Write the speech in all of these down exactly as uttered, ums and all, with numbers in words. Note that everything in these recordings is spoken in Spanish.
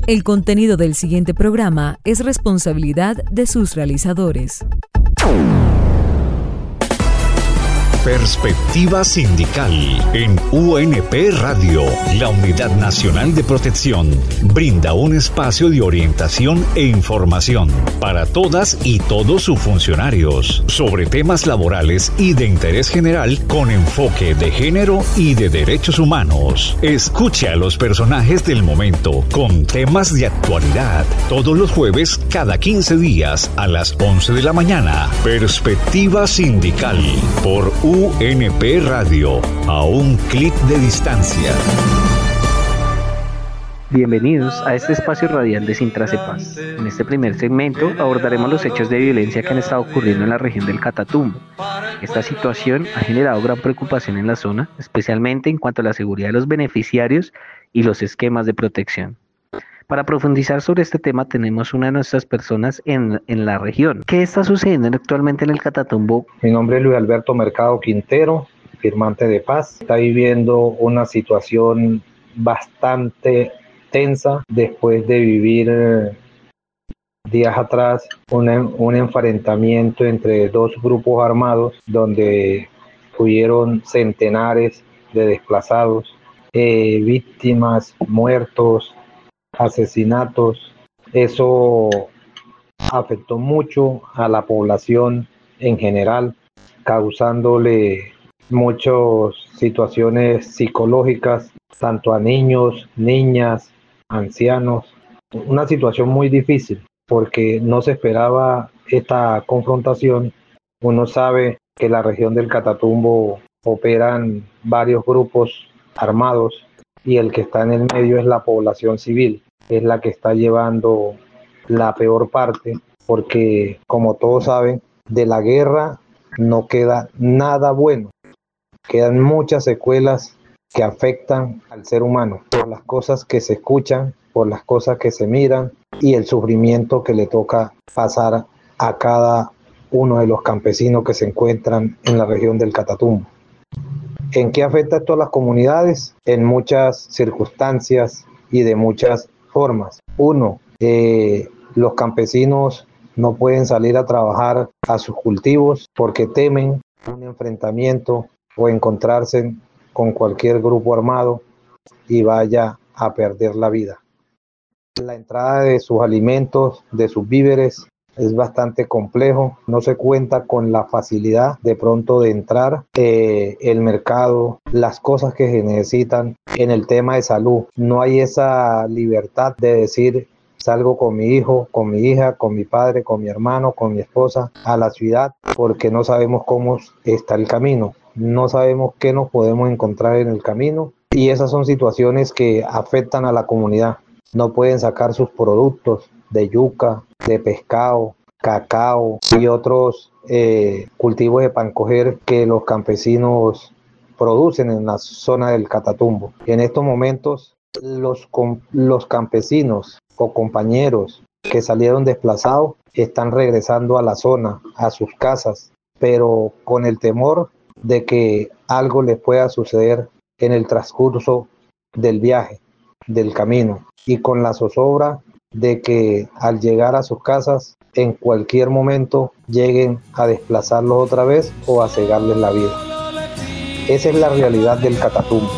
El contenido del siguiente programa es responsabilidad de sus realizadores. Perspectiva Sindical en U N P Radio. La Unidad Nacional de Protección brinda un espacio de orientación e información para todas y todos sus funcionarios sobre temas laborales y de interés general con enfoque de género y de derechos humanos. Escuche a los personajes del momento con temas de actualidad todos los jueves cada quince días a las once de la mañana. Perspectiva Sindical por U N P Radio, a un clic de distancia. Bienvenidos a este espacio radial de Sintracepaz. En este primer segmento abordaremos los hechos de violencia que han estado ocurriendo en la región del Catatumbo. Esta situación ha generado gran preocupación en la zona, especialmente en cuanto a la seguridad de los beneficiarios y los esquemas de protección. Para profundizar sobre este tema tenemos una de nuestras personas en, en la región. ¿Qué está sucediendo actualmente en el Catatumbo? Mi nombre es Luis Alberto Mercado Quintero, firmante de paz. Está viviendo una situación bastante tensa después de vivir eh, días atrás un, un enfrentamiento entre dos grupos armados donde hubieron centenares de desplazados, eh, víctimas, muertos, asesinatos. Eso afectó mucho a la población en general, causándole muchas situaciones psicológicas, tanto a niños, niñas, ancianos. Una situación muy difícil porque no se esperaba esta confrontación. Uno sabe que en la región del Catatumbo operan varios grupos armados y el que está en el medio es la población civil, es la que está llevando la peor parte, porque como todos saben, de la guerra no queda nada bueno, quedan muchas secuelas que afectan al ser humano, por las cosas que se escuchan, por las cosas que se miran y el sufrimiento que le toca pasar a cada uno de los campesinos que se encuentran en la región del Catatumbo. ¿En qué afecta esto a las comunidades? En muchas circunstancias y de muchas formas. Uno, eh, los campesinos no pueden salir a trabajar a sus cultivos porque temen un enfrentamiento o encontrarse con cualquier grupo armado y vaya a perder la vida. La entrada de sus alimentos, de sus víveres, es bastante complejo, no se cuenta con la facilidad de pronto de entrar, eh, el mercado, las cosas que se necesitan. En el tema de salud, no hay esa libertad de decir salgo con mi hijo, con mi hija, con mi padre, con mi hermano, con mi esposa a la ciudad porque no sabemos cómo está el camino, no sabemos qué nos podemos encontrar en el camino y esas son situaciones que afectan a la comunidad. No pueden sacar sus productos de yuca, de pescado, cacao y otros eh, cultivos de pancoger que los campesinos producen en la zona del Catatumbo. En estos momentos los, los campesinos o compañeros que salieron desplazados están regresando a la zona, a sus casas, pero con el temor de que algo les pueda suceder en el transcurso del viaje, del camino, y con la zozobra de que al llegar a sus casas en cualquier momento lleguen a desplazarlos otra vez o a cegarles la vida. Esa es la realidad del Catatumbo.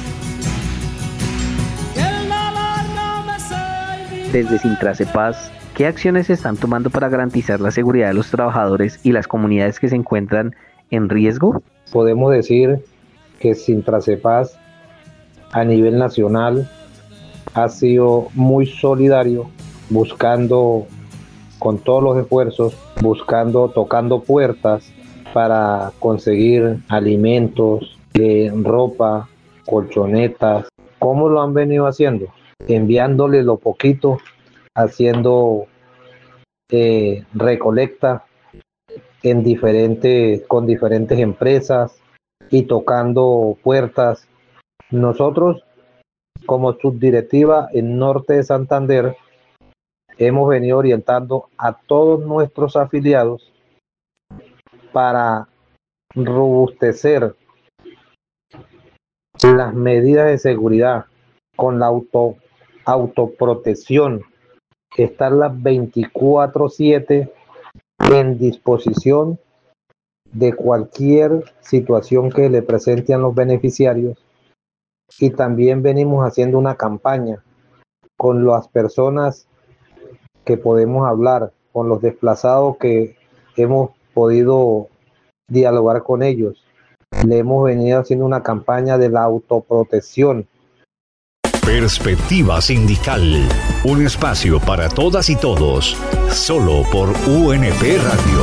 Desde Sintracepaz, ¿qué acciones se están tomando para garantizar la seguridad de los trabajadores y las comunidades que se encuentran en riesgo? Podemos decir que Sintracepaz a nivel nacional ha sido muy solidario, buscando con todos los esfuerzos, buscando, tocando puertas para conseguir alimentos, eh, ropa, colchonetas. ¿Cómo lo han venido haciendo? Enviándole lo poquito, haciendo eh, recolecta en diferentes, con diferentes empresas y tocando puertas. Nosotros, como subdirectiva en Norte de Santander, hemos venido orientando a todos nuestros afiliados para robustecer las medidas de seguridad con la auto autoprotección, estar las veinticuatro siete en disposición de cualquier situación que le presenten los beneficiarios. Y también venimos haciendo una campaña con las personas que podemos hablar, con los desplazados que hemos podido dialogar con ellos. Le hemos venido haciendo una campaña de la autoprotección. Perspectiva Sindical, un espacio para todas y todos, solo por U N P Radio.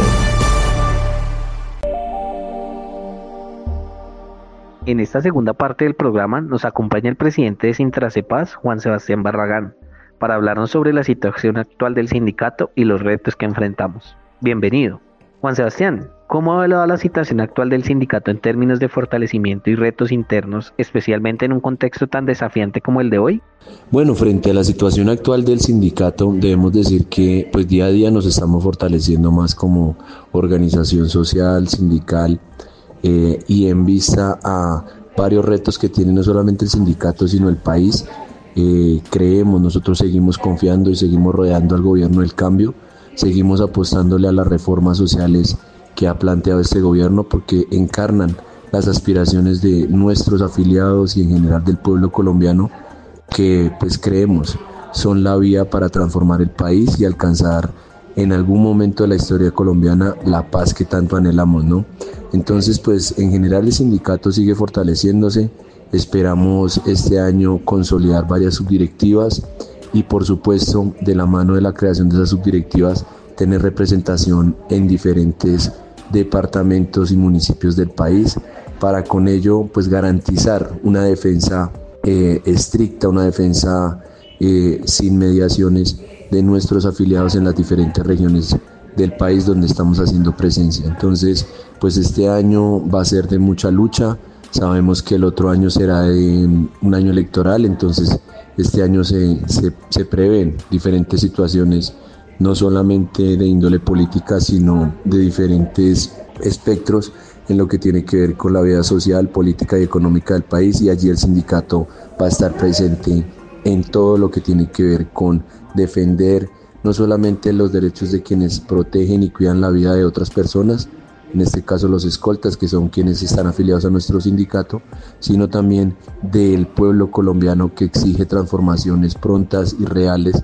En esta segunda parte del programa nos acompaña el presidente de Sintracepaz, Juan Sebastián Barragán, para hablarnos sobre la situación actual del sindicato y los retos que enfrentamos. Bienvenido. Juan Sebastián, ¿cómo ha evaluado la situación actual del sindicato en términos de fortalecimiento y retos internos, especialmente en un contexto tan desafiante como el de hoy? Bueno, frente a la situación actual del sindicato, debemos decir que pues día a día nos estamos fortaleciendo más como organización social, sindical, eh, y en vista a varios retos que tiene no solamente el sindicato, sino el país. Eh, creemos, nosotros seguimos confiando y seguimos rodeando al gobierno del cambio, seguimos apostándole a las reformas sociales que ha planteado este gobierno porque encarnan las aspiraciones de nuestros afiliados y en general del pueblo colombiano, que pues creemos son la vía para transformar el país y alcanzar en algún momento de la historia colombiana la paz que tanto anhelamos, ¿no? Entonces pues en general el sindicato sigue fortaleciéndose. Esperamos este año consolidar varias subdirectivas y por supuesto de la mano de la creación de esas subdirectivas tener representación en diferentes departamentos y municipios del país para con ello pues garantizar una defensa eh, estricta, una defensa eh, sin mediaciones de nuestros afiliados en las diferentes regiones del país donde estamos haciendo presencia. Entonces pues este año va a ser de mucha lucha. Sabemos que el otro año será de un año electoral, entonces este año se, se, se prevén diferentes situaciones, no solamente de índole política, sino de diferentes espectros en lo que tiene que ver con la vida social, política y económica del país, y allí el sindicato va a estar presente en todo lo que tiene que ver con defender no solamente los derechos de quienes protegen y cuidan la vida de otras personas, en este caso los escoltas, que son quienes están afiliados a nuestro sindicato, sino también del pueblo colombiano que exige transformaciones prontas y reales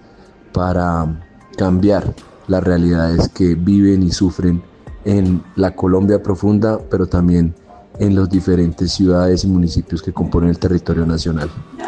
para cambiar las realidades que viven y sufren en la Colombia profunda, pero también en las diferentes ciudades y municipios que componen el territorio nacional.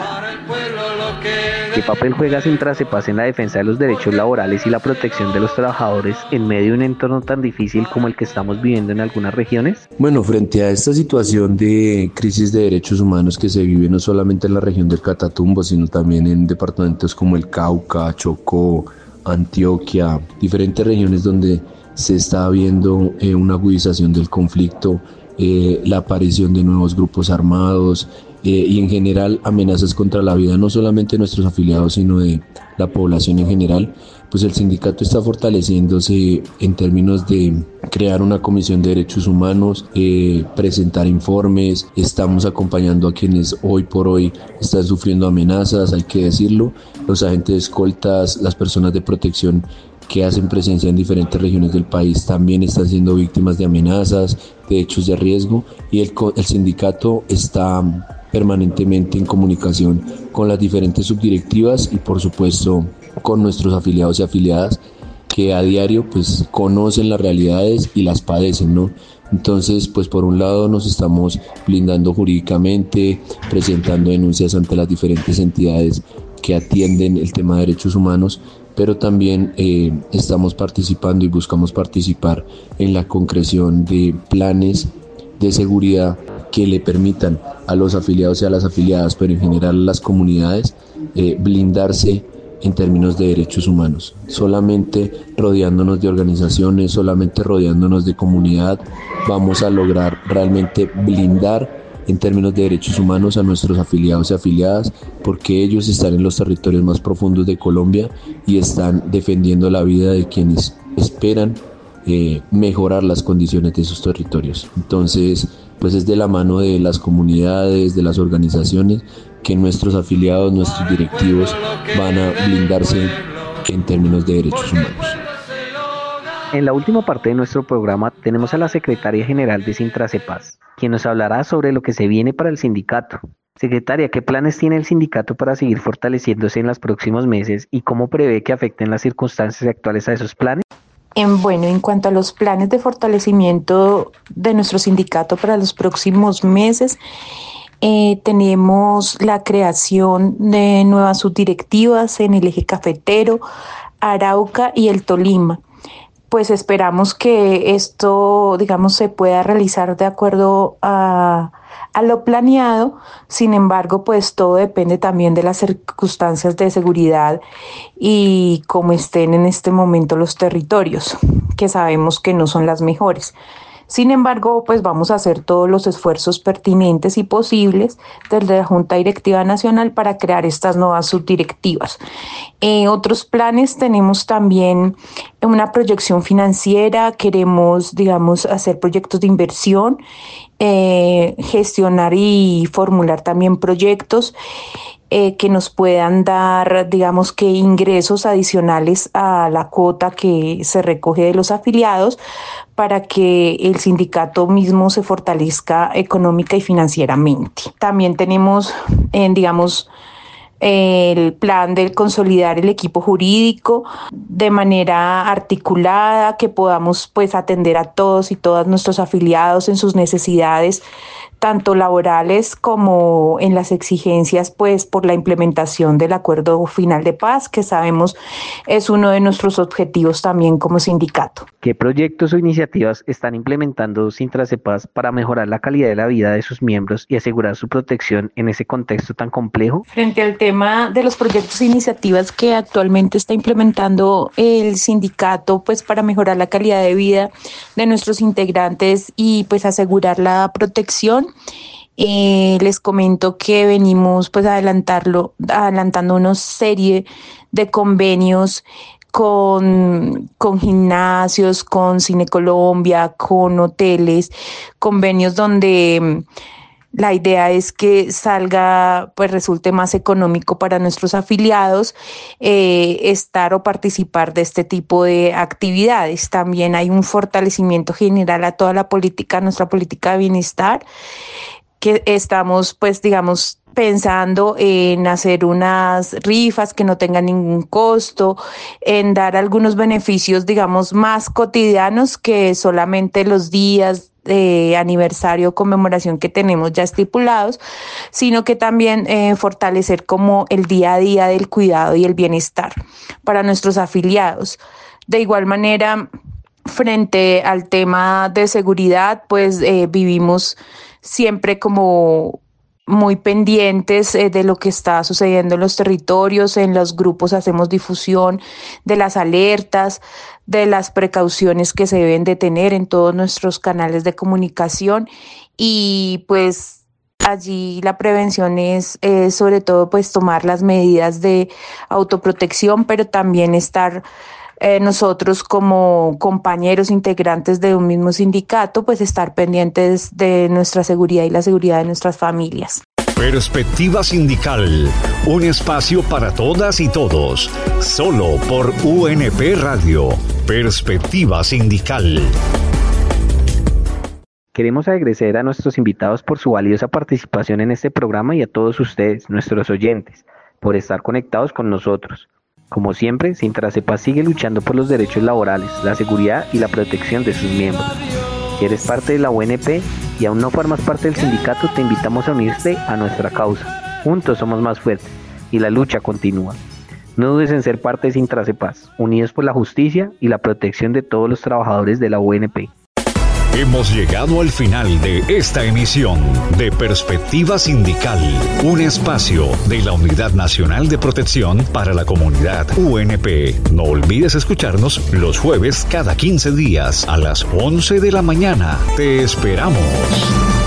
¿Qué papel juega Sintracepaz en la defensa de los derechos laborales y la protección de los trabajadores en medio de un entorno tan difícil como el que estamos viviendo en algunas regiones? Bueno, frente a esta situación de crisis de derechos humanos que se vive no solamente en la región del Catatumbo, sino también en departamentos como el Cauca, Chocó, Antioquia, diferentes regiones donde se está viendo eh, una agudización del conflicto, eh, la aparición de nuevos grupos armados, Eh, y en general amenazas contra la vida no solamente de nuestros afiliados sino de la población en general, pues el sindicato está fortaleciéndose en términos de crear una comisión de derechos humanos, eh, presentar informes, estamos acompañando a quienes hoy por hoy están sufriendo amenazas, hay que decirlo, los agentes de escoltas, las personas de protección que hacen presencia en diferentes regiones del país también están siendo víctimas de amenazas, de hechos de riesgo, y el, el sindicato está permanentemente en comunicación con las diferentes subdirectivas y por supuesto con nuestros afiliados y afiliadas que a diario pues conocen las realidades y las padecen, ¿no? Entonces pues por un lado nos estamos blindando jurídicamente, presentando denuncias ante las diferentes entidades que atienden el tema de derechos humanos, pero también eh, estamos participando y buscamos participar en la concreción de planes de seguridad que le permitan a los afiliados y a las afiliadas, pero en general a las comunidades, eh, blindarse en términos de derechos humanos. Solamente rodeándonos de organizaciones, solamente rodeándonos de comunidad, vamos a lograr realmente blindar en términos de derechos humanos a nuestros afiliados y afiliadas, porque ellos están en los territorios más profundos de Colombia y están defendiendo la vida de quienes esperan eh, mejorar las condiciones de esos territorios. Entonces, pues es de la mano de las comunidades, de las organizaciones, que nuestros afiliados, nuestros directivos van a blindarse en términos de derechos humanos. En la última parte de nuestro programa tenemos a la secretaria general de Sintracepaz, quien nos hablará sobre lo que se viene para el sindicato. Secretaria, ¿qué planes tiene el sindicato para seguir fortaleciéndose en los próximos meses y cómo prevé que afecten las circunstancias actuales a esos planes? En, bueno, en cuanto a los planes de fortalecimiento de nuestro sindicato para los próximos meses, eh, tenemos la creación de nuevas subdirectivas en el eje cafetero, Arauca y el Tolima. Pues esperamos que esto, digamos, se pueda realizar de acuerdo a, a lo planeado. Sin embargo, pues todo depende también de las circunstancias de seguridad y cómo estén en este momento los territorios, que sabemos que no son las mejores. Sin embargo, pues vamos a hacer todos los esfuerzos pertinentes y posibles desde la Junta Directiva Nacional para crear estas nuevas subdirectivas. Eh, otros planes, tenemos también una proyección financiera, queremos, digamos, hacer proyectos de inversión, eh, gestionar y formular también proyectos eh, que nos puedan dar, digamos, que ingresos adicionales a la cuota que se recoge de los afiliados, para que el sindicato mismo se fortalezca económica y financieramente. También tenemos, eh, digamos, el plan de consolidar el equipo jurídico de manera articulada, que podamos pues atender a todos y todas nuestros afiliados en sus necesidades, tanto laborales como en las exigencias pues por la implementación del acuerdo final de paz, que sabemos es uno de nuestros objetivos también como sindicato. ¿Qué proyectos o iniciativas están implementando Sintracepaz para mejorar la calidad de la vida de sus miembros y asegurar su protección en ese contexto tan complejo? Frente al tema de los proyectos e iniciativas que actualmente está implementando el sindicato pues para mejorar la calidad de vida de nuestros integrantes y pues asegurar la protección, Eh, les comento que venimos pues adelantarlo, adelantando una serie de convenios con, con gimnasios, con Cine Colombia, con hoteles, convenios donde la idea es que salga, pues resulte más económico para nuestros afiliados eh, estar o participar de este tipo de actividades. También hay un fortalecimiento general a toda la política, nuestra política de bienestar, que estamos, pues, digamos, pensando en hacer unas rifas que no tengan ningún costo, en dar algunos beneficios, digamos, más cotidianos que solamente los días de aniversario o conmemoración que tenemos ya estipulados, sino que también eh, fortalecer como el día a día del cuidado y el bienestar para nuestros afiliados. De igual manera, frente al tema de seguridad, pues eh, vivimos siempre como muy pendientes eh, de lo que está sucediendo en los territorios. En los grupos hacemos difusión de las alertas, de las precauciones que se deben de tener en todos nuestros canales de comunicación, y pues allí la prevención es eh, sobre todo pues tomar las medidas de autoprotección, pero también estar Eh, nosotros como compañeros integrantes de un mismo sindicato, pues estar pendientes de nuestra seguridad y la seguridad de nuestras familias. Perspectiva Sindical, un espacio para todas y todos, solo por U N P Radio. Perspectiva Sindical. Queremos agradecer a nuestros invitados por su valiosa participación en este programa y a todos ustedes, nuestros oyentes, por estar conectados con nosotros. Como siempre, Sintracepaz sigue luchando por los derechos laborales, la seguridad y la protección de sus miembros. Si eres parte de la U N P y aún no formas parte del sindicato, te invitamos a unirte a nuestra causa. Juntos somos más fuertes y la lucha continúa. No dudes en ser parte de Sintracepaz, unidos por la justicia y la protección de todos los trabajadores de la U N P. Hemos llegado al final de esta emisión de Perspectiva Sindical, un espacio de la Unidad Nacional de Protección para la Comunidad U N P. No olvides escucharnos los jueves cada quince días a las once de la mañana. Te esperamos.